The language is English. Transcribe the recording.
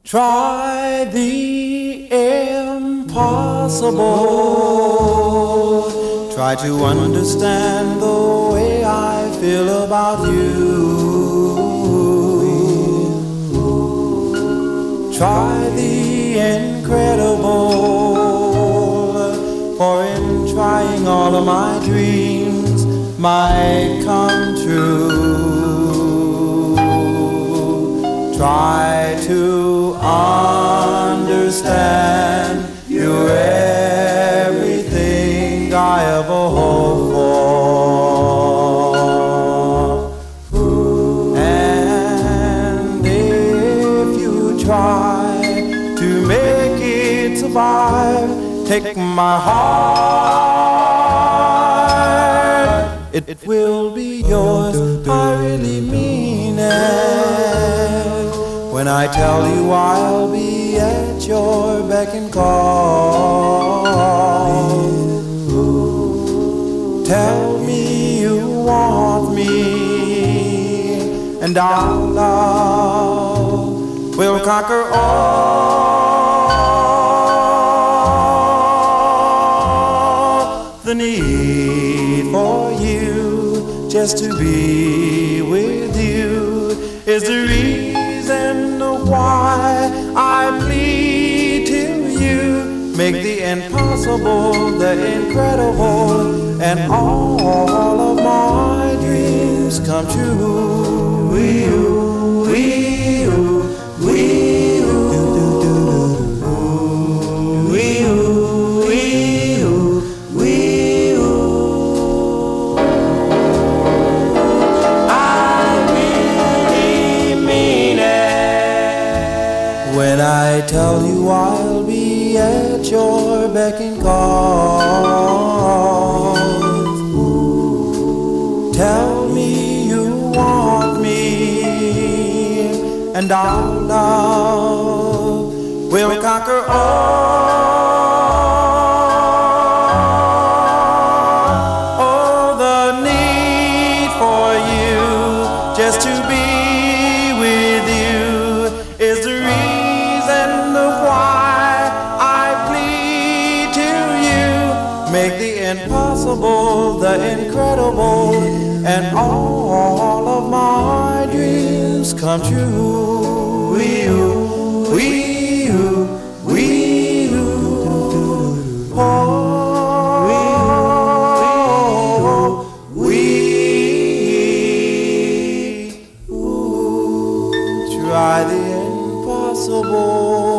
Try the impossible. Try to understand the way I feel about you. Try the incredible, for in trying all of my dreams might come true. Try to understand you're everything I ever hoped for. And if you try to make it survive, take my heart, it will be yours. I really mean it when I tell you I'll be at your beck and call. Tell me you want me, and our love will conquer all. The need for you just to be with you is the reason why I plead to you. Make the impossible the incredible, and all of my dreams come true. We-oo, we-oo, we-oo, we-oo, we-oo, we-oo. I really mean it when I tell you I'll be at your beck and call. Tell me you want me, and our love will conquer all. Oh, the need for you just to be with you is the reason why I plead to you. Make the impossible the incredible, and all of my dreams come true. We-oo, we-oo, we-oo, oh, we-oo. Try the impossible.